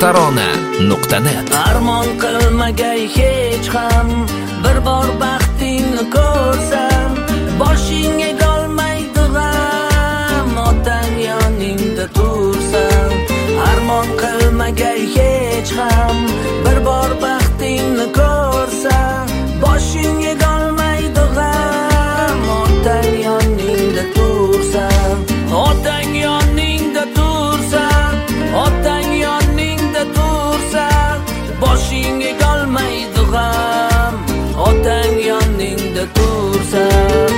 tarona.net. Armon qilmagay hech ham bir bor baxtingni ko'rsam, boshingga qolmaydi g'am, otang yoningda tursam. Armon qilmagay hech ham bir bor baxtingni ko'rsam, boshingga qolmaydi g'am, otang yoningda tursam. Otang yoningda tursam, otang yoningda tursam, boshingga qolmaydi g'am, otang yoningda tursam.